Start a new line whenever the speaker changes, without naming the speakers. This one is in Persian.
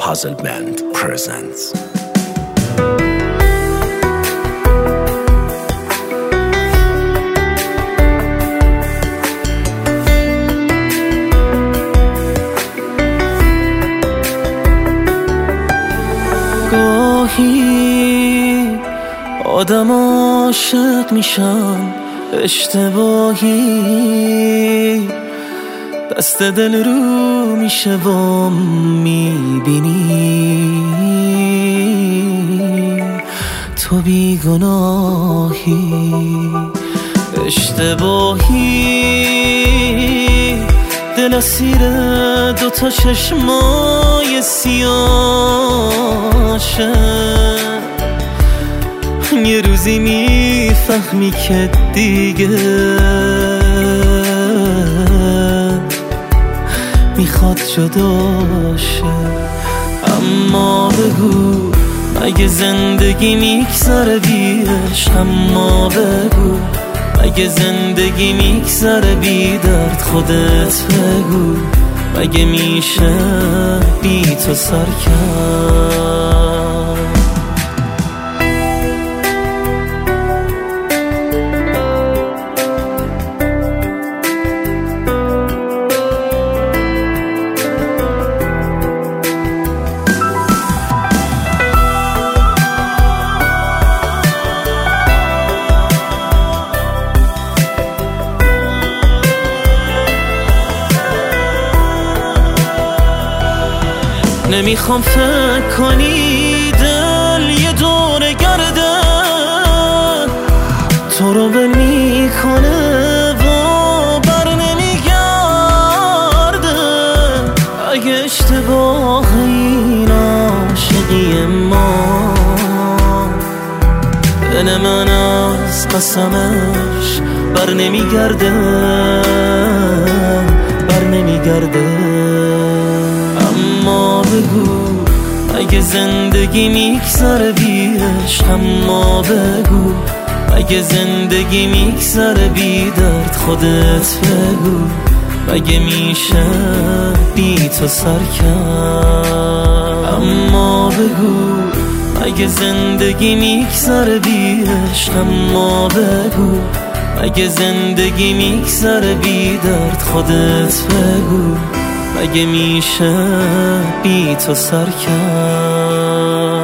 Puzzle Band presents.
گاهی آدم عاشق میشن اشتباهی، دست دل رو میشه و میبینی تو بیگناهی. اشتباهی دل اسیر دوتا چشمای سیاشه، یه روزی میفهمی که دیگه میخواد جداشه. اما بگو اگه زندگی میگذره بی عشق، اما بگو اگه زندگی میگذره بی درد، خودت بگو مگه میشه بی تو سر کرد. نمیخوام فکر کنی دل یه دور گرده تو رو بل میکنه و بر نمیگرده. اگه اشتباه این عاشقی ما، دل من از قسمش بر نمیگرده، بر نمیگرده. اما بگو اگه زندگی میگذره بی عشق، اما بگو اگه زندگی میگذره بی درد، خودت بگو مگه میشه بی تو سر کرد. اما بگو اگه زندگی میگذره بی عشق، اما بگو اگه زندگی میگذره بی درد، خودت بگو مگه میشه بی تو سر کرد.